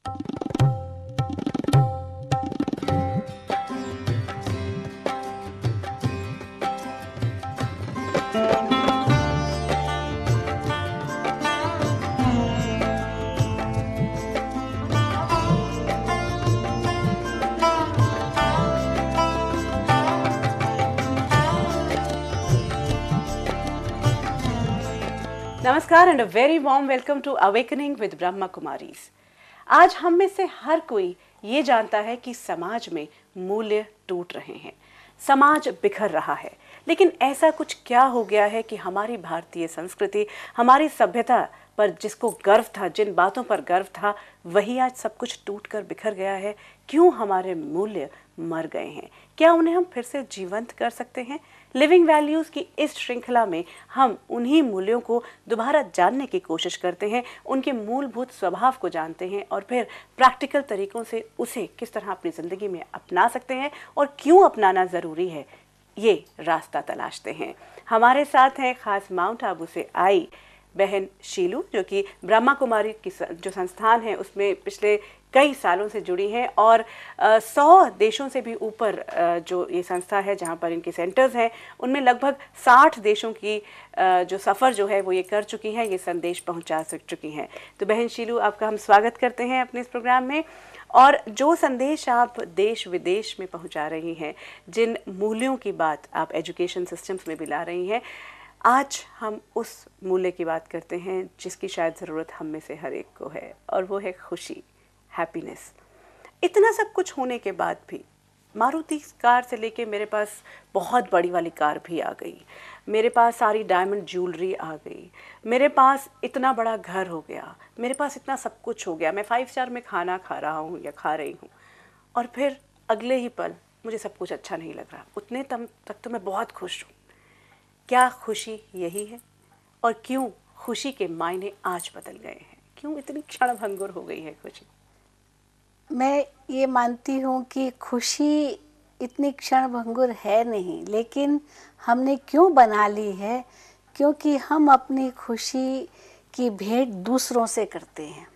नमस्कार and a very warm welcome to awakening with Brahma Kumaris. आज हम में से हर कोई ये जानता है कि समाज में मूल्य टूट रहे हैं, समाज बिखर रहा है। लेकिन ऐसा कुछ क्या हो गया है कि हमारी भारतीय संस्कृति, हमारी सभ्यता पर जिसको गर्व था, जिन बातों पर गर्व था, वही आज सब कुछ टूट कर बिखर गया है। क्यों हमारे मूल्य मर गए हैं? क्या उन्हें हम फिर से जीवंत कर सकते हैं? लिविंग वैल्यूज़ की इस श्रृंखला में हम उन्हीं मूल्यों को दोबारा जानने की कोशिश करते हैं, उनके मूलभूत स्वभाव को जानते हैं और फिर प्रैक्टिकल तरीकों से उसे किस तरह अपनी ज़िंदगी में अपना सकते हैं और क्यों अपनाना ज़रूरी है, ये रास्ता तलाशते हैं। हमारे साथ हैं खास माउंट आबू से आई बहन शीलू, जो कि ब्रह्मा कुमारी की जो संस्थान है उसमें पिछले कई सालों से जुड़ी हैं और 100 देशों से भी ऊपर जो ये संस्था है जहाँ पर इनके सेंटर्स हैं, उनमें लगभग 60 देशों की जो सफ़र जो है वो ये कर चुकी हैं, ये संदेश पहुँचा चुकी हैं। तो बहन शीलू, आपका हम स्वागत करते हैं अपने इस प्रोग्राम में। और जो संदेश आप देश विदेश में पहुँचा रही हैं, जिन मूल्यों की बात आप एजुकेशन सिस्टम्स में भी ला रही हैं, आज हम उस मूल्य की बात करते हैं जिसकी शायद ज़रूरत हम में से हर एक को है, और वो है खुशी, हैप्पीनेस। इतना सब कुछ होने के बाद भी मारुति कार से लेके मेरे पास बहुत बड़ी वाली कार भी आ गई, मेरे पास सारी डायमंड ज्वेलरी आ गई, मेरे पास इतना बड़ा घर हो गया, मेरे पास इतना सब कुछ हो गया, मैं 5 स्टार में खाना खा रहा हूँ या खा रही हूँ, और फिर अगले ही पल मुझे सब कुछ अच्छा नहीं लग रहा। उतने तक तो मैं बहुत खुश हूँ। क्या खुशी यही है? और क्यों खुशी के मायने आज बदल गए हैं? क्यों इतनी क्षणभंगुर हो गई है खुशी? मैं ये मानती हूँ कि खुशी इतनी क्षणभंगुर है नहीं, लेकिन हमने क्यों बना ली है? क्योंकि हम अपनी खुशी की भेंट दूसरों से करते हैं।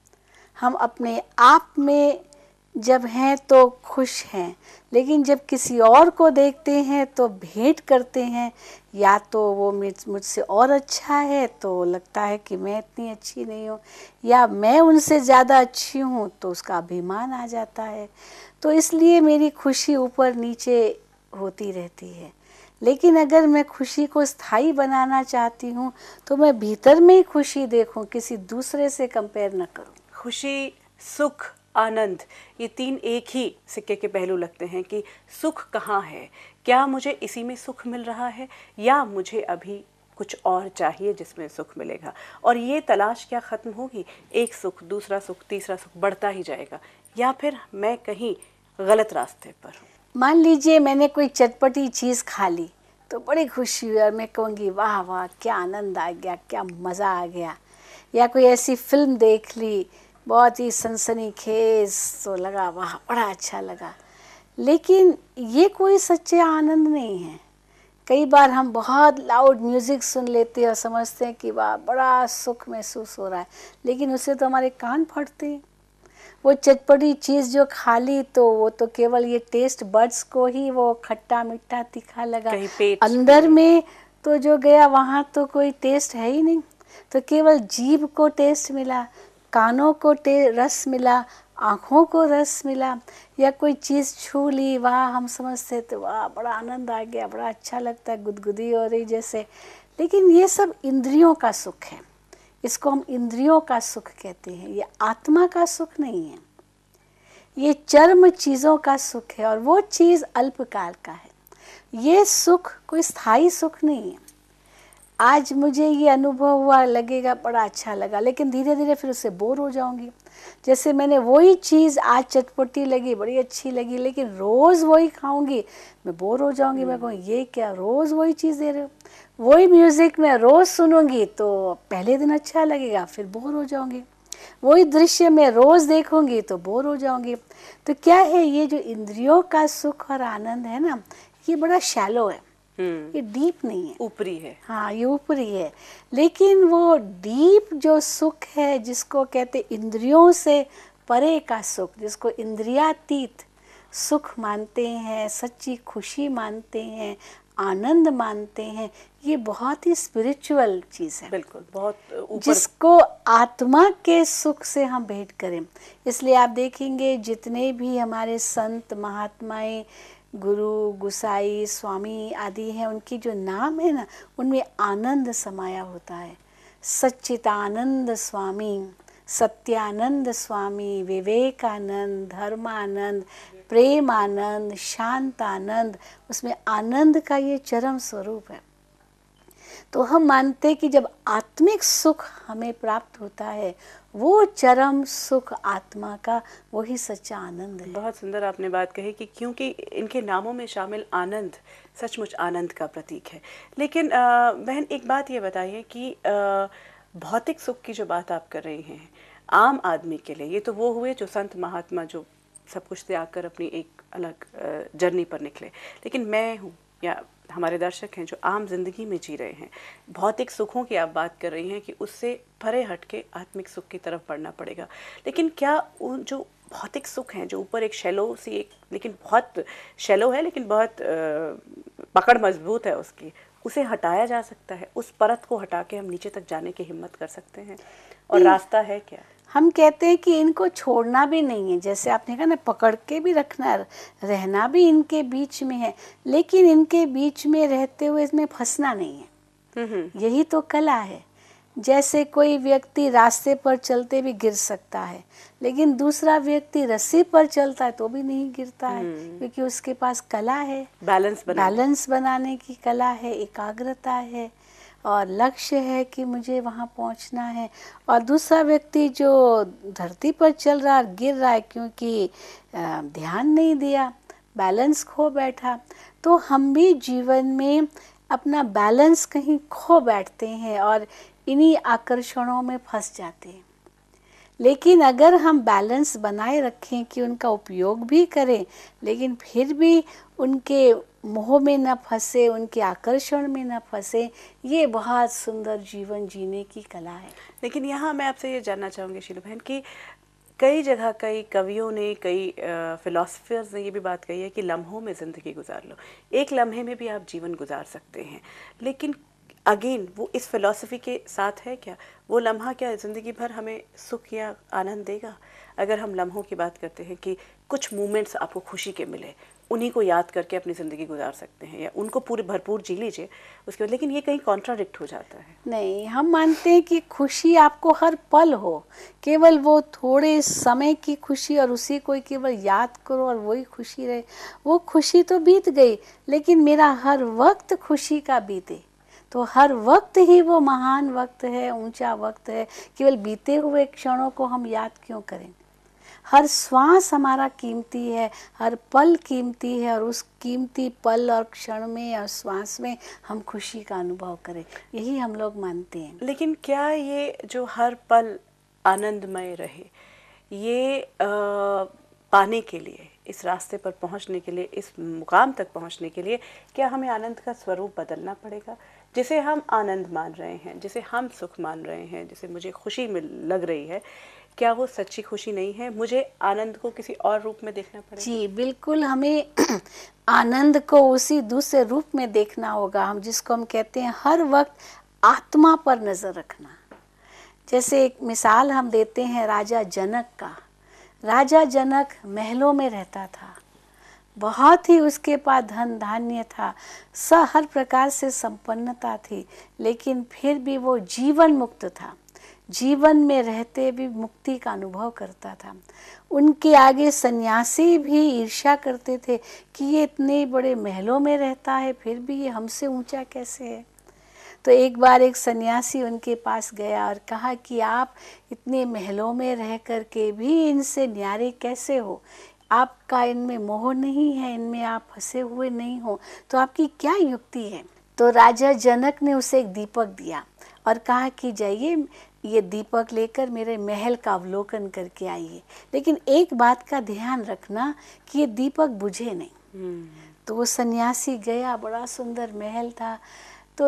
हम अपने आप में जब हैं तो खुश हैं, लेकिन जब किसी और को देखते हैं तो भेंट करते हैं, या तो वो मुझसे और अच्छा है तो लगता है कि मैं इतनी अच्छी नहीं हूँ, या मैं उनसे ज़्यादा अच्छी हूँ तो उसका अभिमान आ जाता है। तो इसलिए मेरी खुशी ऊपर नीचे होती रहती है। लेकिन अगर मैं खुशी को स्थायी बनाना चाहती हूँ तो मैं भीतर में ही खुशी देखूँ, किसी दूसरे से कंपेयर न करूँ। खुशी, सुख, आनंद, ये तीन एक ही सिक्के के पहलू लगते हैं कि सुख कहाँ है? क्या मुझे इसी में सुख मिल रहा है, या मुझे अभी कुछ और चाहिए जिसमें सुख मिलेगा? और ये तलाश क्या ख़त्म होगी? एक सुख, दूसरा सुख, तीसरा सुख बढ़ता ही जाएगा, या फिर मैं कहीं गलत रास्ते पर हूँ? मान लीजिए मैंने कोई चटपटी चीज़ खा ली तो बड़ी खुशी हुई और मैं कहूँगी वाह वाह क्या आनंद आ गया, क्या मज़ा आ गया। या कोई ऐसी फिल्म देख ली बहुत ही सनसनीखेज, तो लगा वाह बड़ा अच्छा लगा। लेकिन ये कोई सच्चा आनंद नहीं है। कई बार हम बहुत लाउड म्यूज़िक सुन लेते हैं और समझते हैं कि वाह बड़ा सुख महसूस हो रहा है, लेकिन उससे तो हमारे कान फटते हैं। वो चटपटी चीज़ जो खा ली तो वो तो केवल ये टेस्ट बड्स को ही वो खट्टा मीठा तीखा लगा, अंदर में तो जो गया वहाँ तो कोई टेस्ट है ही नहीं। तो केवल जीभ को टेस्ट मिला, कानों को रस मिला, आँखों को रस मिला, या कोई चीज़ छू ली, वाह हम समझते थे वाह बड़ा आनंद आ गया, बड़ा अच्छा लगता है, गुदगुदी हो रही जैसे। लेकिन ये सब इंद्रियों का सुख है, इसको हम इंद्रियों का सुख कहते हैं। ये आत्मा का सुख नहीं है, ये चर्म चीज़ों का सुख है, और वो चीज़ अल्पकाल का है। ये सुख कोई स्थायी सुख नहीं है। आज मुझे ये अनुभव हुआ, लगेगा बड़ा अच्छा लगा, लेकिन धीरे धीरे फिर उससे बोर हो जाऊंगी। जैसे मैंने वही चीज़ आज चटपटी लगी, बड़ी अच्छी लगी, लेकिन रोज़ वही खाऊंगी, मैं बोर हो जाऊंगी। मैं कहूँ ये क्या, रोज़ वही चीज़ दे रहे हो। वही म्यूज़िक मैं रोज़ सुनूंगी तो पहले दिन अच्छा लगेगा, फिर बोर हो जाऊंगी। वही दृश्य मैं रोज़ देखूंगी तो बोर हो जाऊंगी। तो क्या है, ये जो इंद्रियों का सुख और आनंद है ना, ये बड़ा शैलो है, ये डीप नहीं है, ऊपरी है। हाँ ये ऊपरी है। लेकिन वो डीप जो सुख है, जिसको कहते इंद्रियों से परे का सुख, जिसको इंद्रियातीत सुख मानते हैं, सच्ची खुशी मानते हैं, आनंद मानते हैं, ये बहुत ही स्पिरिचुअल चीज़ है। बिल्कुल, बहुत ऊपर, जिसको आत्मा के सुख से हम भेंट करें। इसलिए आप देखेंगे जितने भी हमारे संत महात्माएं, गुरु, गुसाई, स्वामी आदि हैं, उनकी जो नाम है ना, उनमें आनंद समाया होता है। सच्चिदानंद स्वामी, सत्यानंद स्वामी, विवेकानंद, धर्मानंद, प्रेमानंद, शांतानंद, उसमें आनंद का ये चरम स्वरूप है। तो हम मानते हैं कि जब आत्मिक सुख हमें प्राप्त होता है, वो चरम सुख आत्मा का, वही सच्चा आनंद है। बहुत सुंदर आपने बात कही कि क्योंकि इनके नामों में शामिल आनंद सचमुच आनंद का प्रतीक है। लेकिन बहन, एक बात ये बताइए कि भौतिक सुख की जो बात आप कर रही हैं आम आदमी के लिए, ये तो वो हुए जो संत महात्मा जो सब कुछ त्याग कर अपनी एक अलग जर्नी पर निकले, लेकिन मैं हूँ या हमारे दर्शक हैं जो आम जिंदगी में जी रहे हैं, भौतिक सुखों की आप बात कर रही हैं कि उससे परे हट के आत्मिक सुख की तरफ बढ़ना पड़ेगा। लेकिन क्या उन जो भौतिक सुख हैं जो ऊपर एक शैलो सी, एक लेकिन बहुत शैलो है, लेकिन बहुत पकड़ मजबूत है उसकी, उसे हटाया जा सकता है? उस परत को हटा के हम नीचे तक जाने की हिम्मत कर सकते हैं? और रास्ता है क्या? हम कहते हैं कि इनको छोड़ना भी नहीं है, जैसे आपने कहा ना, पकड़ के भी रखना, रहना भी इनके बीच में है, लेकिन इनके बीच में रहते हुए इसमें फंसना नहीं है। यही तो कला है। जैसे कोई व्यक्ति रास्ते पर चलते भी गिर सकता है, लेकिन दूसरा व्यक्ति रस्सी पर चलता है तो भी नहीं गिरता है, क्योंकि उसके पास कला है, बैलेंस बनाने की कला है, एकाग्रता है और लक्ष्य है कि मुझे वहाँ पहुँचना है। और दूसरा व्यक्ति जो धरती पर चल रहा है, गिर रहा है क्योंकि ध्यान नहीं दिया, बैलेंस खो बैठा। तो हम भी जीवन में अपना बैलेंस कहीं खो बैठते हैं और इन्हीं आकर्षणों में फंस जाते हैं। लेकिन अगर हम बैलेंस बनाए रखें कि उनका उपयोग भी करें, लेकिन फिर भी उनके मोह में न फंसे, उनके आकर्षण में न फंसे, ये बहुत सुंदर जीवन जीने की कला है। लेकिन यहाँ मैं आपसे ये जानना चाहूँगी शीला बहन कि कई जगह कई कवियों ने, कई फिलोसफर्स ने ये भी बात कही है कि लम्हों में ज़िंदगी गुजार लो, एक लम्हे में भी आप जीवन गुजार सकते हैं। लेकिन अगेन वो इस फिलॉसफी के साथ है क्या? वो लम्हा क्या ज़िंदगी भर हमें सुख या आनंद देगा? अगर हम लम्हों की बात करते हैं कि कुछ मोमेंट्स आपको खुशी के मिले, उन्हीं को याद करके अपनी ज़िंदगी गुजार सकते हैं या उनको पूरे भरपूर जी लीजिए उसके बाद, लेकिन ये कहीं कॉन्ट्राडिक्ट हो जाता है। नहीं, हम मानते हैं कि खुशी आपको हर पल हो, केवल वो थोड़े समय की खुशी और उसी को केवल याद करो और वही खुशी रहे। वो खुशी तो बीत गई, लेकिन मेरा हर वक्त खुशी का बीते, तो हर वक्त ही वो महान वक्त है, ऊंचा वक्त है। केवल बीते हुए क्षणों को हम याद क्यों करें? हर श्वास हमारा कीमती है, हर पल कीमती है, और उस कीमती पल और क्षण में और श्वास में हम खुशी का अनुभव करें, यही हम लोग मानते हैं। लेकिन क्या ये जो हर पल आनंदमय रहे, ये पाने के लिए, इस रास्ते पर पहुंचने के लिए, इस मुकाम तक पहुंचने के लिए, क्या हमें आनंद का स्वरूप बदलना पड़ेगा? जिसे हम आनंद मान रहे हैं, जिसे हम सुख मान रहे हैं, जिसे मुझे खुशी लग रही है, क्या वो सच्ची खुशी नहीं है? मुझे आनंद को किसी और रूप में देखना पड़ेगा? जी बिल्कुल, हमें आनंद को उसी दूसरे रूप में देखना होगा, हम जिसको हम कहते हैं हर वक्त आत्मा पर नज़र रखना। जैसे एक मिसाल हम देते हैं राजा जनक का। राजा जनक महलों में रहता था, बहुत ही उसके पास धन धान्य था, हर प्रकार से संपन्नता थी, लेकिन फिर भी वो जीवन मुक्त था, जीवन में रहते भी मुक्ति का अनुभव करता था। उनके आगे सन्यासी भी ईर्ष्या करते थे कि ये इतने बड़े महलों में रहता है, फिर भी ये हमसे ऊंचा कैसे है। तो एक बार एक सन्यासी उनके पास गया और कहा कि आप इतने महलों में रह कर के भी इनसे न्यारे कैसे हो? आपका इनमें मोह नहीं है, इनमें आप फंसे हुए नहीं हो, तो आपकी क्या युक्ति है? तो राजा जनक ने उसे एक दीपक दिया और कहा कि जाइए, ये दीपक लेकर मेरे महल का अवलोकन करके आइए, लेकिन एक बात का ध्यान रखना कि ये दीपक बुझे नहीं। तो वो सन्यासी गया, बड़ा सुंदर महल था, तो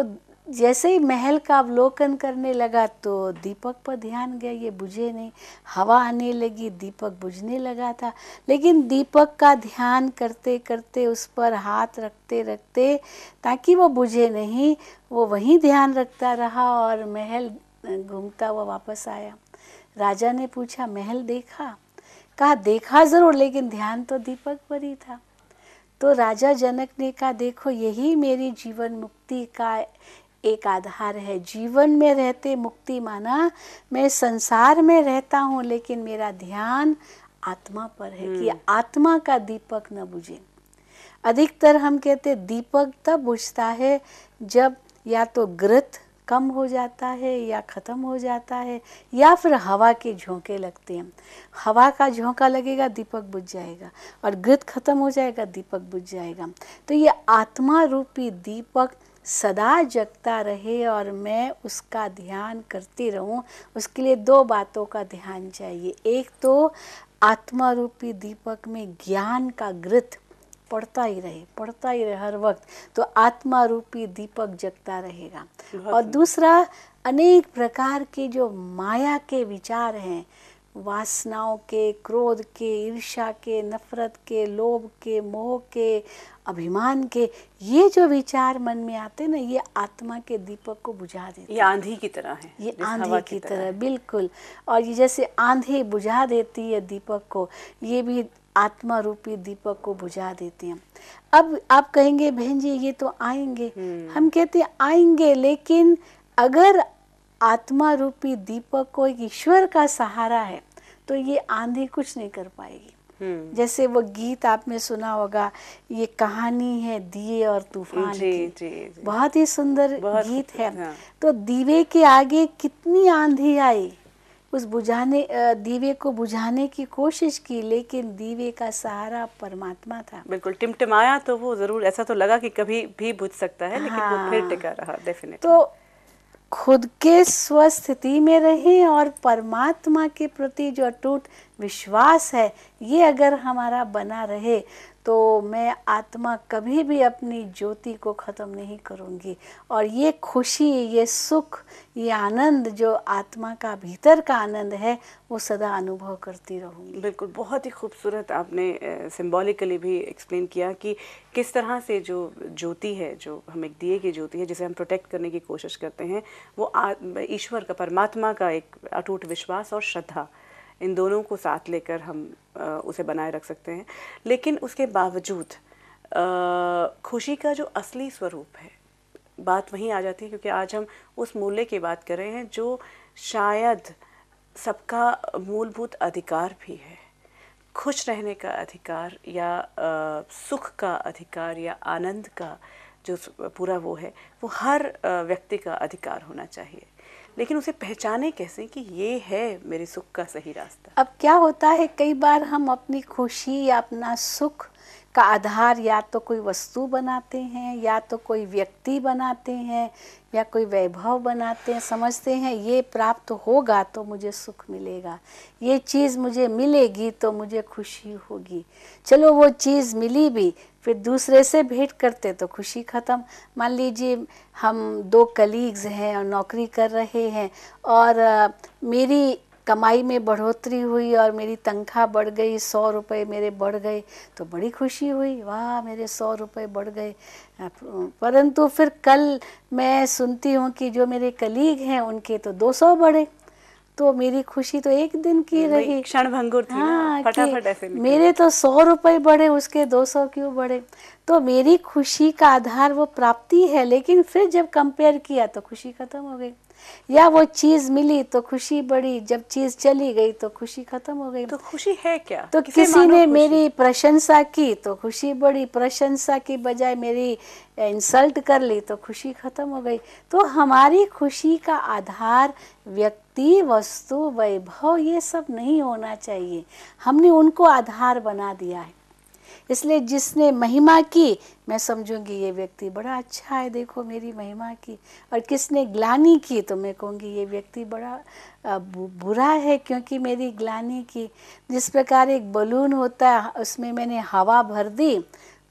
जैसे ही महल का अवलोकन करने लगा तो दीपक पर ध्यान गया, ये बुझे नहीं। हवा आने लगी, दीपक बुझने लगा था, लेकिन दीपक का ध्यान करते करते, उस पर हाथ रखते रखते, ताकि वो बुझे नहीं, वो वहीं ध्यान रखता रहा और महल घूमता हुआ वापस आया। राजा ने पूछा, महल देखा? कहा, देखा ज़रूर, लेकिन ध्यान तो दीपक पर ही था। तो राजा जनक ने कहा, देखो यही मेरी जीवन मुक्ति का एक आधार है। जीवन में रहते मुक्ति माना मैं संसार में रहता हूँ, लेकिन मेरा ध्यान आत्मा पर है कि आत्मा का दीपक न बुझे। अधिकतर हम कहते दीपक तब बुझता है जब या तो घृत कम हो जाता है या ख़त्म हो जाता है, या फिर हवा के झोंके लगते हैं। हवा का झोंका लगेगा, दीपक बुझ जाएगा, और घृत खत्म हो जाएगा, दीपक बुझ जाएगा। तो ये आत्मा रूपी दीपक सदा जगता रहे और मैं उसका ध्यान करती रहूं, उसके लिए दो बातों का ध्यान चाहिए। एक तो आत्मा रूपी दीपक में ज्ञान का घृत पढ़ता ही रहे हर वक्त, तो आत्मा रूपी दीपक जगता रहेगा। और दूसरा, अनेक प्रकार के जो माया के विचार हैं, वासनाओं के, क्रोध के, ईर्ष्या के, नफरत के, लोभ के, मोह के, अभिमान के, ये जो विचार मन में आते ना, ये आत्मा के दीपक को बुझा देते। ये आंधी की तरह है, ये आंधी की तरह, बिल्कुल। और ये जैसे आंधी बुझा देती है दीपक को, ये भी आत्मा रूपी दीपक को बुझा देते हैं। अब आप कहेंगे, बहन जी ये तो आएंगे, हम कहते हैं आएंगे, लेकिन अगर आत्मा रूपी दीपक को एक ईश्वर का सहारा है तो ये आंधी कुछ नहीं कर पाएगी। जैसे वो गीत आपने सुना होगा, ये कहानी है दिए और तूफान की। जी। बहुत ही सुंदर गीत है। हाँ। तो दीवे के आगे कितनी आंधी आई, उस बुझाने दीवे को बुझाने की कोशिश की, लेकिन दीवे का सहारा परमात्मा था। बिल्कुल, टिमटिमाया तो वो जरूर, ऐसा तो लगा कि कभी भी बुझ सकता है, लेकिन वो फिर टिका रहा। डेफिनेटली। तो खुद के स्वस्थिति में रहें और परमात्मा के प्रति जो अटूट विश्वास है, ये अगर हमारा बना रहे, तो मैं आत्मा कभी भी अपनी ज्योति को ख़त्म नहीं करूँगी। और ये खुशी, ये सुख, ये आनंद जो आत्मा का भीतर का आनंद है, वो सदा अनुभव करती रहूँगी। बिल्कुल, बहुत ही खूबसूरत आपने सिंबॉलिकली भी एक्सप्लेन किया कि किस तरह से जो ज्योति है, जो हम एक दिए की ज्योति है, जिसे हम प्रोटेक्ट करने की कोशिश करते हैं, वो ईश्वर का, परमात्मा का एक अटूट विश्वास और श्रद्धा, इन दोनों को साथ लेकर हम उसे बनाए रख सकते हैं। लेकिन उसके बावजूद खुशी का जो असली स्वरूप है, बात वहीं आ जाती है, क्योंकि आज हम उस मूल्य की बात कर रहे हैं जो शायद सबका मूलभूत अधिकार भी है। खुश रहने का अधिकार, या सुख का अधिकार, या आनंद का जो पूरा वो है, वो हर व्यक्ति का अधिकार होना चाहिए। लेकिन उसे पहचाने कैसे कि ये है मेरे सुख का सही रास्ता? अब क्या होता है, कई बार हम अपनी खुशी या अपना सुख का आधार या तो कोई वस्तु बनाते हैं, या तो कोई व्यक्ति बनाते हैं, या कोई वैभव बनाते हैं। समझते हैं ये प्राप्त होगा तो मुझे सुख मिलेगा, ये चीज़ मुझे मिलेगी तो मुझे खुशी होगी। चलो वो चीज़ मिली भी, फिर दूसरे से भेंट करते तो खुशी ख़त्म। मान लीजिए हम दो कलीग्स हैं और नौकरी कर रहे हैं, और मेरी कमाई में बढ़ोतरी हुई और मेरी तनख्वाह बढ़ गई, 100 रुपये मेरे बढ़ गए, तो बड़ी खुशी हुई, वाह मेरे 100 रुपये बढ़ गए। परंतु फिर कल मैं सुनती हूँ कि जो मेरे कलीग हैं उनके तो 200 बढ़े, तो मेरी खुशी तो एक दिन की रही, क्षण भंगुर थी ना, फटाफट ऐसे निकल। मेरे तो 100 रुपये बढ़े, उसके 200 क्यों बढ़े? तो मेरी खुशी का आधार वो प्राप्ति है, लेकिन फिर जब कंपेयर किया तो खुशी खत्म हो गई। या वो चीज़ मिली तो खुशी बढ़ी, जब चीज़ चली गई तो खुशी खत्म हो गई। तो खुशी है क्या? तो किसी ने मेरी प्रशंसा की तो खुशी बढ़ी, प्रशंसा की बजाय मेरी इंसल्ट कर ली तो खुशी खत्म हो गई। तो हमारी खुशी का आधार व्यक्ति, वस्तु, वैभव, ये सब नहीं होना चाहिए। हमने उनको आधार बना दिया है। इसलिए जिसने महिमा की, मैं समझूंगी ये व्यक्ति बड़ा अच्छा है, देखो मेरी महिमा की। और किसने ग्लानि की तो मैं कहूँगी ये व्यक्ति बड़ा बुरा है, क्योंकि मेरी ग्लानि की। जिस प्रकार एक बलून होता है, उसमें मैंने हवा भर दी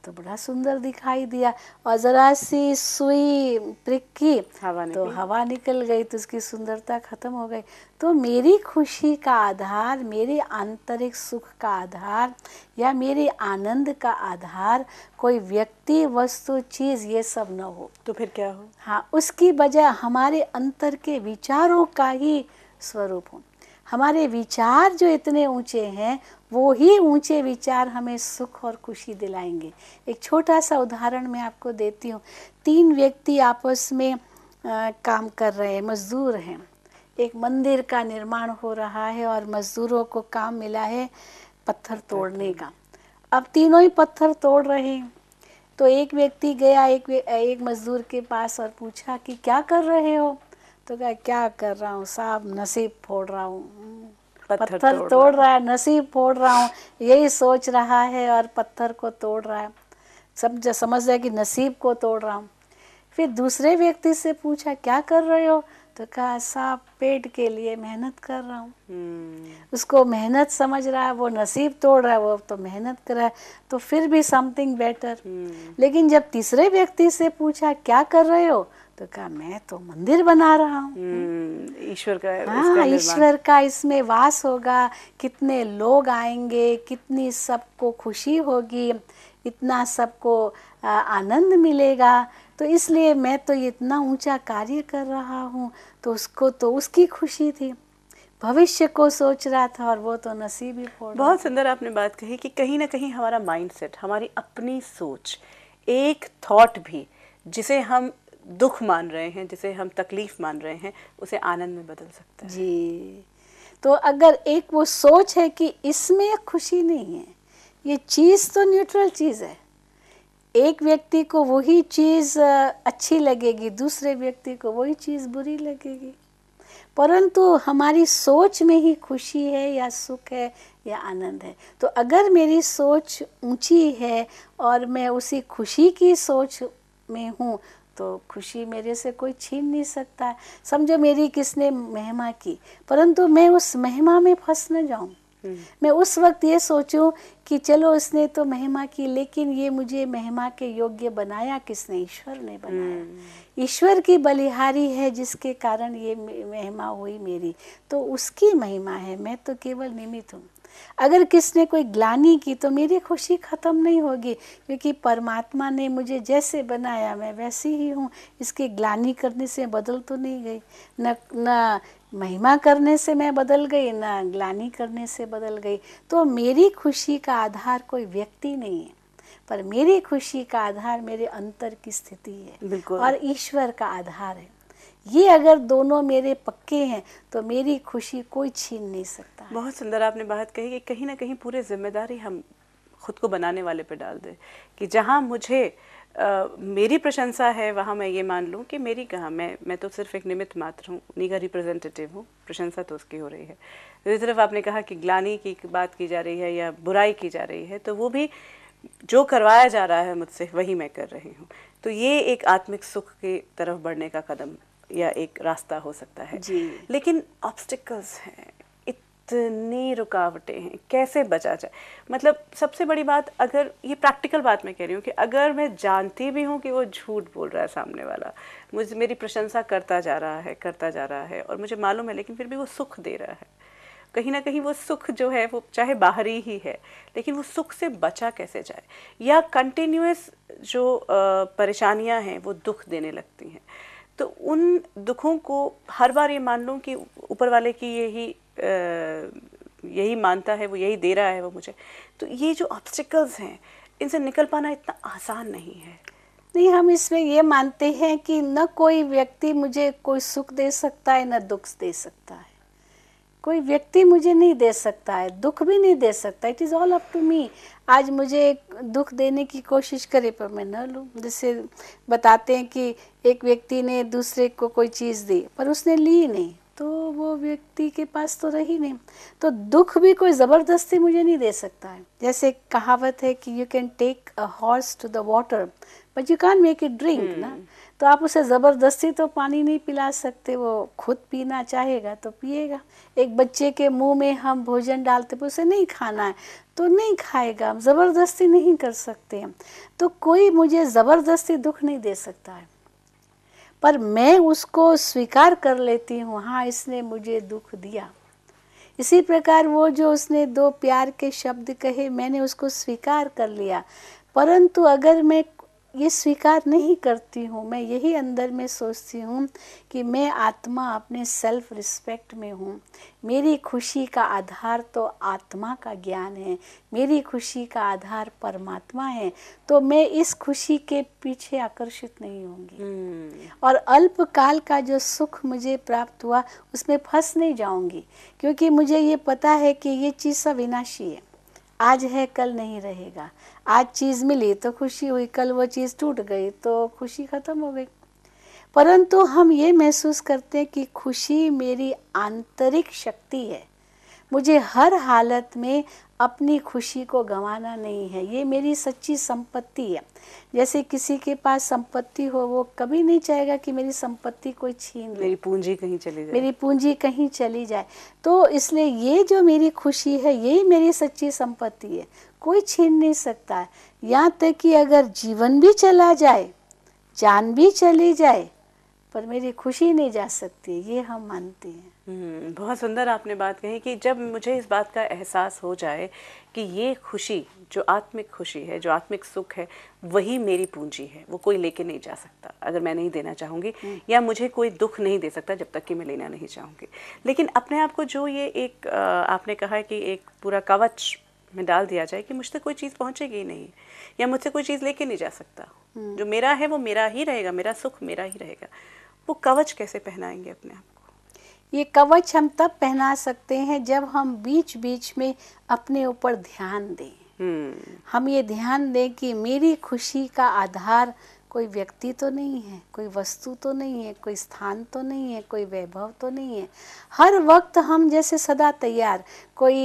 तो बड़ा सुंदर दिखाई दिया, और ज़रा सी सुई प्रिक की तो हवा निकल गई, तो उसकी सुंदरता खत्म हो गई। तो मेरी खुशी का आधार, मेरे आंतरिक सुख का आधार या मेरे आनंद का आधार कोई व्यक्ति, वस्तु, चीज़ ये सब न हो। तो फिर क्या हो? हाँ, उसकी बजाय हमारे अंतर के विचारों का ही स्वरूप हो। हमारे विचार जो इतने ऊंचे हैं, वो ही ऊंचे विचार हमें सुख और खुशी दिलाएंगे। एक छोटा सा उदाहरण मैं आपको देती हूँ। 3 व्यक्ति आपस में काम कर रहे हैं, मजदूर हैं। एक मंदिर का निर्माण हो रहा है और मजदूरों को काम मिला है पत्थर तोड़ने का। अब तीनों ही पत्थर तोड़ रहे हैं। तो एक व्यक्ति गया एक मजदूर के पास और पूछा कि क्या कर रहे हो? तो कहा, क्या कर रहा हूँ साहब, नसीब फोड़ रहा हूँ। पत्थर तोड़ रहा है, नसीब फोड़ रहा हूँ, यही सोच रहा है और पत्थर को तोड़ रहा है। समझ रहा है कि नसीब को तोड़ रहा हूँ। फिर दूसरे व्यक्ति से पूछा, क्या कर रहे हो? तो कहा, साहब पेट के लिए मेहनत कर रहा हूँ। उसको मेहनत समझ रहा है, वो नसीब तोड़ रहा है, वो तो मेहनत कर रहा है, तो फिर भी समथिंग बेटर। लेकिन जब तीसरे व्यक्ति से पूछा, क्या कर रहे हो? तो कहा, मैं तो मंदिर बना रहा हूँ। ईश्वर का, हाँ, ईश्वर का इसमें वास होगा, कितने लोग आएंगे, कितनी सबको खुशी होगी, इतना सबको आनंद मिलेगा, तो इसलिए मैं तो इतना ऊंचा कार्य कर रहा हूँ। तो उसको तो उसकी खुशी थी, भविष्य को सोच रहा था, और वो तो नसीब ही फोड़। बहुत सुंदर आपने बात कही कि कहीं ना कहीं हमारा माइंडसेट, हमारी अपनी सोच, एक थॉट भी जिसे हम दुख मान रहे हैं, जिसे हम तकलीफ मान रहे हैं, उसे आनंद में बदल सकता है। जी, तो अगर एक वो सोच है कि इसमें खुशी नहीं है, ये चीज़ तो न्यूट्रल चीज़ है, एक व्यक्ति को वही चीज़ अच्छी लगेगी, दूसरे व्यक्ति को वही चीज़ बुरी लगेगी, परंतु हमारी सोच में ही खुशी है या सुख है या आनंद है। तो अगर मेरी सोच ऊंची है और मैं उसी खुशी की सोच में हूँ, तो खुशी मेरे से कोई छीन नहीं सकता है। समझो मेरी किसने महिमा की, परंतु मैं उस महिमा में फंस न जाऊं। मैं उस वक्त ये सोचूं कि चलो इसने तो महिमा की, लेकिन ये मुझे महिमा के योग्य बनाया किसने? ईश्वर ने बनाया। ईश्वर की बलिहारी है जिसके कारण ये महिमा हुई मेरी, तो उसकी महिमा है, मैं तो केवल निमित्त हूँ। अगर किसने कोई ग्लानि की तो मेरी खुशी खत्म नहीं होगी, क्योंकि परमात्मा ने मुझे जैसे बनाया मैं वैसी ही हूँ। इसके ग्लानि करने से बदल तो नहीं गई, न महिमा करने से मैं बदल गई, न ग्लानि करने से बदल गई। तो मेरी खुशी का आधार कोई व्यक्ति नहीं है, पर मेरी खुशी का आधार मेरे अंतर की स्थिति है और ईश्वर का आधार है। ये अगर दोनों मेरे पक्के हैं तो मेरी खुशी कोई छीन नहीं सकता। बहुत सुंदर आपने बात कही कि कहीं ना कहीं पूरी जिम्मेदारी हम खुद को बनाने वाले पे डाल दें, कि जहाँ मुझे मेरी प्रशंसा है वहाँ मैं ये मान लूँ कि मेरी कहाँ, मैं तो सिर्फ एक निमित्त मात्र हूँ, उन्हीं का रिप्रेजेंटेटिव हूँ, प्रशंसा तो उसकी हो रही है। दूसरी तरफ आपने कहा कि ग्लानि की बात की जा रही है या बुराई की जा रही है, तो वो भी जो करवाया जा रहा है मुझसे वही मैं कर रही हूँ। तो ये एक आत्मिक सुख की तरफ बढ़ने का कदम या एक रास्ता हो सकता है जी। लेकिन ऑब्स्टिकल्स हैं, इतनी रुकावटें हैं, कैसे बचा जाए? मतलब सबसे बड़ी बात, अगर ये प्रैक्टिकल बात मैं कह रही हूँ कि अगर मैं जानती भी हूँ कि वो झूठ बोल रहा है सामने वाला, मेरी प्रशंसा करता जा रहा है और मुझे मालूम है, लेकिन फिर भी वो सुख दे रहा है, कहीं ना कहीं वो सुख जो है वो चाहे बाहरी ही है, लेकिन वो सुख से बचा कैसे जाए? या कंटिन्यूअस जो परेशानियां हैं वो दुख देने लगती हैं, तो उन दुखों को हर बार ये मान लूँ कि ऊपर वाले की यही मानता है, वो यही दे रहा है वो मुझे, तो ये जो ऑब्स्टिकल्स हैं इनसे निकल पाना इतना आसान नहीं है। नहीं, हम इसमें ये मानते हैं कि न कोई व्यक्ति मुझे कोई सुख दे सकता है न दुख दे सकता है, कोई व्यक्ति मुझे नहीं दे सकता है, दुख भी नहीं दे सकता। It is all up to me. आज मुझे दुख देने की कोशिश करे पर मैं न लूँ। जैसे बताते हैं कि एक व्यक्ति ने दूसरे को कोई चीज़ दी पर उसने ली नहीं, तो वो व्यक्ति के पास तो रही नहीं। तो दुख भी कोई ज़बरदस्ती मुझे नहीं दे सकता है। जैसे कहावत है कि you can take a horse to the water but you can't make it drink ना। तो आप उसे ज़बरदस्ती तो पानी नहीं पिला सकते, वो खुद पीना चाहेगा तो पिएगा। एक बच्चे के मुंह में हम भोजन डालते पर उसे नहीं खाना है तो नहीं खाएगा, हम ज़बरदस्ती नहीं कर सकते हैं। तो कोई मुझे ज़बरदस्ती दुख नहीं दे सकता है, पर मैं उसको स्वीकार कर लेती हूँ, हाँ इसने मुझे दुख दिया। इसी प्रकार वो जो उसने 2 प्यार के शब्द कहे, मैंने उसको स्वीकार कर लिया। परंतु अगर मैं ये स्वीकार नहीं करती हूँ, मैं यही अंदर में सोचती हूँ कि मैं आत्मा अपने सेल्फ रिस्पेक्ट में हूँ, मेरी खुशी का आधार तो आत्मा का ज्ञान है, मेरी खुशी का आधार परमात्मा है, तो मैं इस खुशी के पीछे आकर्षित नहीं होंगी और अल्पकाल का जो सुख मुझे प्राप्त हुआ उसमें फंस नहीं जाऊंगी, क्योंकि मुझे ये पता है कि ये चीज़ सब विनाशी है, आज है कल नहीं रहेगा। आज चीज़ मिली तो खुशी हुई, कल वो चीज़ टूट गई तो खुशी ख़त्म हो गई। परंतु हम ये महसूस करते हैं कि खुशी मेरी आंतरिक शक्ति है, मुझे हर हालत में अपनी खुशी को गंवाना नहीं है, ये मेरी सच्ची संपत्ति है। जैसे किसी के पास संपत्ति हो, वो कभी नहीं चाहेगा कि मेरी संपत्ति कोई छीन ले, मेरी पूंजी कहीं चली जाए, मेरी पूंजी कहीं चली जाए। तो इसलिए ये जो मेरी खुशी है यही मेरी सच्ची संपत्ति है, कोई छीन नहीं सकता है। यहाँ तक कि अगर जीवन भी चला जाए, जान भी चली जाए, पर मेरी खुशी नहीं जा सकती, ये हम मानते हैं। बहुत सुंदर आपने बात कही कि जब मुझे इस बात का एहसास हो जाए कि ये खुशी जो आत्मिक खुशी है, जो आत्मिक सुख है, वही मेरी पूंजी है, वो कोई लेके नहीं जा सकता अगर मैं नहीं देना चाहूँगी, या मुझे कोई दुख नहीं दे सकता जब तक कि मैं लेना नहीं चाहूँगी। लेकिन अपने आप को जो ये एक आपने कहा है कि एक पूरा कवच में डाल दिया जाए कि मुझ तक कोई चीज़ पहुँचेगी ही नहीं, या मुझसे कोई चीज़ लेके नहीं जा सकता, जो मेरा है वो मेरा ही रहेगा, मेरा सुख मेरा ही रहेगा, वो कवच कैसे पहनाएंगे अपने आप को? ये कवच हम तब पहना सकते हैं जब हम बीच बीच में अपने ऊपर ध्यान दें। हम ये ध्यान दें कि मेरी खुशी का आधार कोई व्यक्ति तो नहीं है, कोई वस्तु तो नहीं है, कोई स्थान तो नहीं है, कोई वैभव तो नहीं है। हर वक्त हम जैसे सदा तैयार, कोई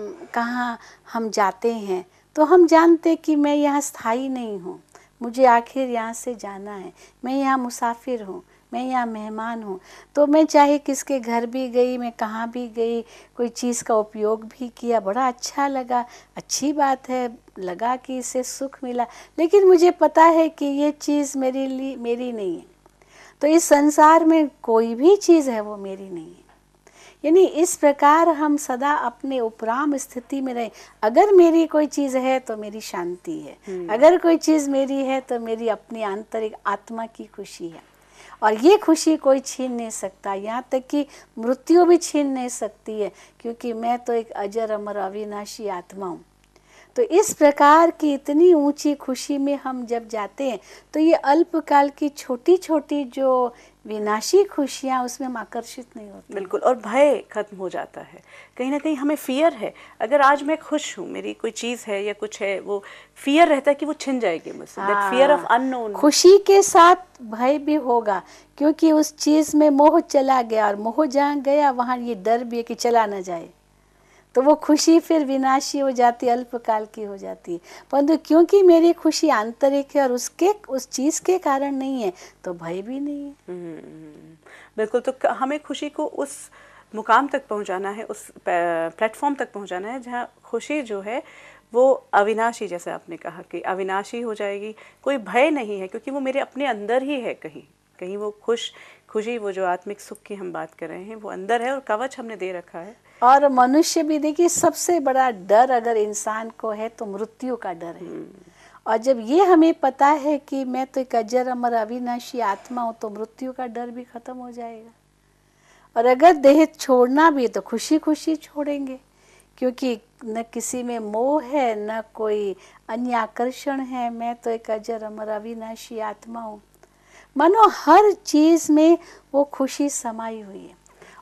कहाँ हम जाते हैं तो हम जानते कि मैं यहाँ स्थायी नहीं हूँ, मुझे आखिर यहाँ से जाना है, मैं यहाँ मुसाफिर हूँ, मैं यहाँ मेहमान हूँ। तो मैं चाहे किसके घर भी गई, मैं कहाँ भी गई, कोई चीज़ का उपयोग भी किया, बड़ा अच्छा लगा, अच्छी बात है, लगा कि इससे सुख मिला, लेकिन मुझे पता है कि ये चीज़ मेरे लिए मेरी नहीं है। तो इस संसार में कोई भी चीज़ है वो मेरी नहीं है। यानी इस प्रकार हम सदा अपने उपराम स्थिति में रहें। अगर मेरी कोई चीज़ है तो मेरी शांति है, अगर कोई चीज़ मेरी है तो मेरी अपनी आंतरिक आत्मा की खुशी है, और ये खुशी कोई छीन नहीं सकता, यहाँ तक कि मृत्यु भी छीन नहीं सकती है, क्योंकि मैं तो एक अजर अमर अविनाशी आत्मा हूँ। तो इस प्रकार की इतनी ऊंची खुशी में हम जब जाते हैं तो ये अल्पकाल की छोटी छोटी जो विनाशी खुशियाँ, उसमें हम आकर्षित नहीं होते। बिल्कुल, और भय खत्म हो जाता है। कहीं ना कहीं हमें फियर है, अगर आज मैं खुश हूँ, मेरी कोई चीज़ है या कुछ है, वो फियर रहता है कि वो छिन जाएगी मुझसे, दैट फियर ऑफ अननोन। खुशी के साथ भय भी होगा, क्योंकि उस चीज़ में मोह चला गया, और मोह जहाँ गया वहाँ ये डर भी है कि चला ना जाए, तो वो खुशी फिर विनाशी हो जाती है, अल्पकाल की हो जाती है। परंतु क्योंकि मेरी खुशी आंतरिक है और उस चीज़ के कारण नहीं है, तो भय भी नहीं है। बिल्कुल, तो हमें खुशी को उस मुकाम तक पहुंचाना है, उस प्लेटफॉर्म तक पहुंचाना है जहां खुशी जो है वो अविनाशी, जैसे आपने कहा कि अविनाशी हो जाएगी, कोई भय नहीं है, क्योंकि वो मेरे अपने अंदर ही है। कहीं कहीं वो खुशी, वो जो आत्मिक सुख की हम बात कर रहे हैं, वो अंदर है और कवच हमने दे रखा है। और मनुष्य भी देखिए, सबसे बड़ा डर अगर इंसान को है तो मृत्यु का डर है। और जब ये हमें पता है कि मैं तो एक अजर अमर अविनाशी आत्मा हूँ, तो मृत्यु का डर भी खत्म हो जाएगा। और अगर देह छोड़ना भी है तो खुशी खुशी छोड़ेंगे, क्योंकि न किसी में मोह है, न कोई अन्य आकर्षण है, मैं तो एक अजर अमर अविनाशी आत्मा हूँ। मानो हर चीज़ में वो खुशी समाई हुई है।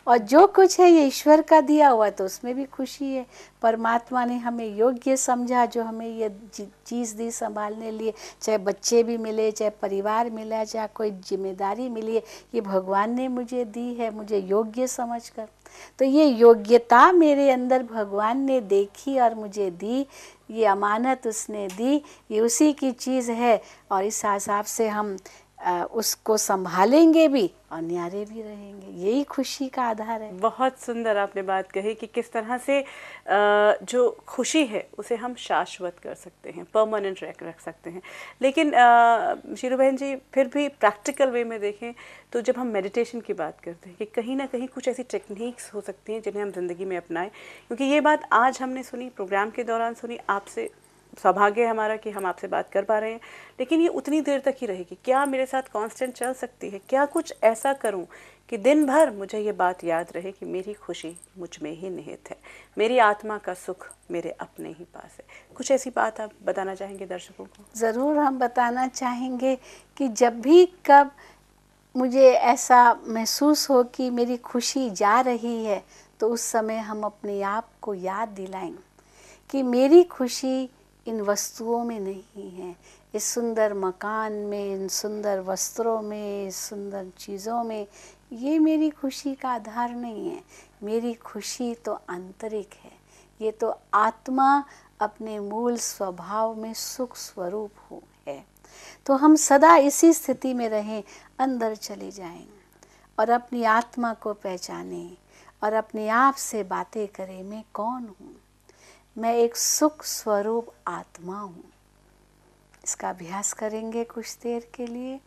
और जो कुछ है ये ईश्वर का दिया हुआ, तो उसमें भी खुशी है। परमात्मा ने हमें योग्य समझा, जो हमें ये चीज़ दी संभालने लिए, चाहे बच्चे भी मिले, चाहे परिवार मिला, चाहे कोई जिम्मेदारी मिली है, ये भगवान ने मुझे दी है, मुझे योग्य समझकर। तो ये योग्यता मेरे अंदर भगवान ने देखी और मुझे दी, ये अमानत उसने दी, ये उसी की चीज़ है। और इस हिसाब से हम उसको संभालेंगे भी और न्यारे भी रहेंगे, यही खुशी का आधार है। बहुत सुंदर आपने बात कही कि किस तरह से जो खुशी है उसे हम शाश्वत कर सकते हैं, परमानेंट रख सकते हैं। लेकिन शीरू बहन जी, फिर भी प्रैक्टिकल वे में देखें तो जब हम मेडिटेशन की बात करते हैं कि कहीं ना कहीं कुछ ऐसी टेक्निक्स हो सकती हैं जिन्हें हम ज़िंदगी में अपनाएं, क्योंकि ये बात आज हमने सुनी, प्रोग्राम के दौरान सुनी, आपसे सौभाग्य है हमारा कि हम आपसे बात कर पा रहे हैं, लेकिन ये उतनी देर तक ही रहेगी। क्या मेरे साथ कांस्टेंट चल सकती है? क्या कुछ ऐसा करूं कि दिन भर मुझे ये बात याद रहे कि मेरी खुशी मुझ में ही निहित है, मेरी आत्मा का सुख मेरे अपने ही पास है? कुछ ऐसी बात आप बताना चाहेंगे दर्शकों को? ज़रूर हम बताना चाहेंगे कि जब भी कब मुझे ऐसा महसूस हो कि मेरी खुशी जा रही है, तो उस समय हम अपने आप को याद दिलाएं कि मेरी खुशी इन वस्तुओं में नहीं है, इस सुंदर मकान में, इन सुंदर वस्त्रों में, इस सुंदर चीज़ों में, ये मेरी खुशी का आधार नहीं है। मेरी खुशी तो आंतरिक है, ये तो आत्मा अपने मूल स्वभाव में सुख स्वरूप हो है। तो हम सदा इसी स्थिति में रहें, अंदर चले जाएं और अपनी आत्मा को पहचानें और अपने आप से बातें करें, मैं कौन हूँ? मैं एक सुख स्वरूप आत्मा हूँ। इसका अभ्यास करेंगे कुछ देर के लिए।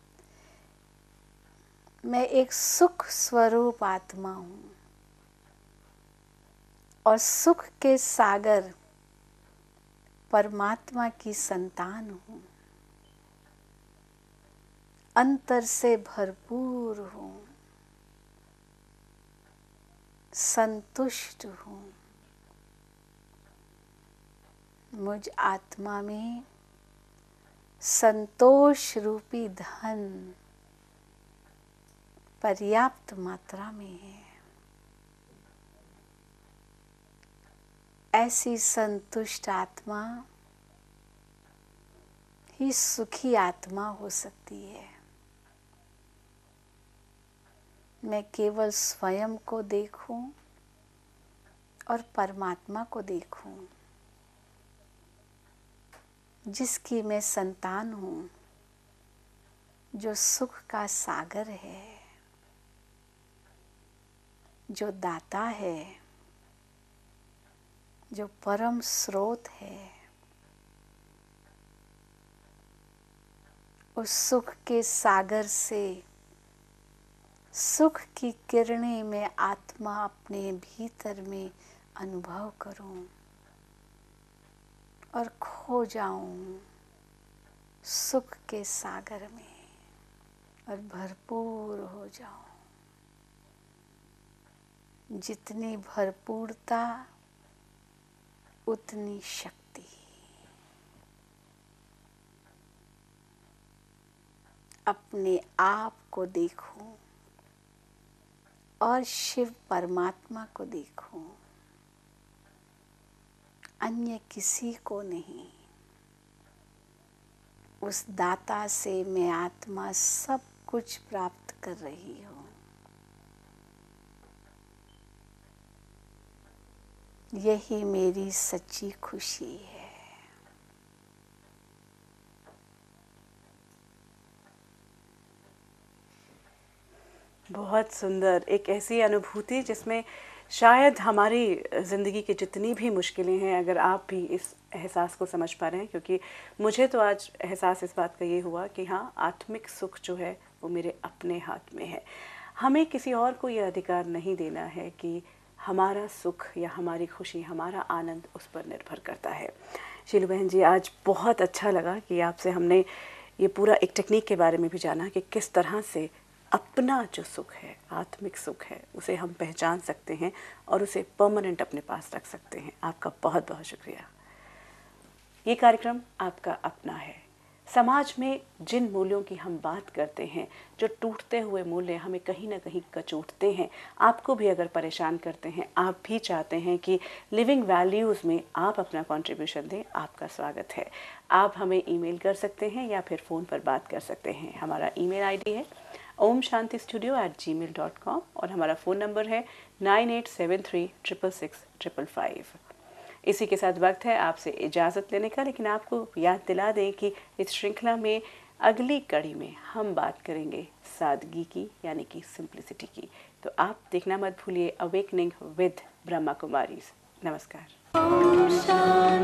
मैं एक सुख स्वरूप आत्मा हूँ और सुख के सागर परमात्मा की संतान हूँ, अंतर से भरपूर हूँ, संतुष्ट हूँ। मुझ आत्मा में संतोष रूपी धन पर्याप्त मात्रा में है। ऐसी संतुष्ट आत्मा ही सुखी आत्मा हो सकती है। मैं केवल स्वयं को देखूं और परमात्मा को देखूं, जिसकी मैं संतान हूँ, जो सुख का सागर है, जो दाता है, जो परम स्रोत है। उस सुख के सागर से सुख की किरणें में आत्मा अपने भीतर में अनुभव करूं और खो जाऊं सुख के सागर में और भरपूर हो जाऊं। जितनी भरपूरता उतनी शक्ति। अपने आप को देखूं और शिव परमात्मा को देखूं, अन्य किसी को नहीं। उस दाता से मैं आत्मा सब कुछ प्राप्त कर रही हूँ। यही मेरी सच्ची खुशी है। बहुत सुंदर, एक ऐसी अनुभूति जिसमें शायद हमारी ज़िंदगी की जितनी भी मुश्किलें हैं, अगर आप भी इस एहसास को समझ पा रहे हैं, क्योंकि मुझे तो आज एहसास इस बात का ये हुआ कि हाँ, आत्मिक सुख जो है वो मेरे अपने हाथ में है। हमें किसी और को ये अधिकार नहीं देना है कि हमारा सुख या हमारी खुशी, हमारा आनंद उस पर निर्भर करता है। शीलू बहन जी, आज बहुत अच्छा लगा कि आपसे हमने ये पूरा एक टेक्निक के बारे में भी जाना कि किस तरह से अपना जो सुख है, आत्मिक सुख है, उसे हम पहचान सकते हैं और उसे परमानेंट अपने पास रख सकते हैं। आपका बहुत बहुत शुक्रिया। ये कार्यक्रम आपका अपना है। समाज में जिन मूल्यों की हम बात करते हैं, जो टूटते हुए मूल्य हमें कहीं ना कहीं कचोटते हैं, आपको भी अगर परेशान करते हैं, आप भी चाहते हैं कि लिविंग वैल्यूज़ में आप अपना कंट्रीब्यूशन दें, आपका स्वागत है। आप हमें ईमेल कर सकते हैं या फिर फ़ोन पर बात कर सकते हैं। हमारा ईमेल आईडी है omshantistudio@gmail.com और हमारा फ़ोन नंबर है 9873666555। इसी के साथ वक्त है आपसे इजाज़त लेने का, लेकिन आपको याद दिला दें कि इस श्रृंखला में अगली कड़ी में हम बात करेंगे सादगी की, यानी कि सिंप्लिसिटी की। तो आप देखना मत भूलिए अवेकनिंग विद ब्रह्मा कुमारीज। नमस्कार।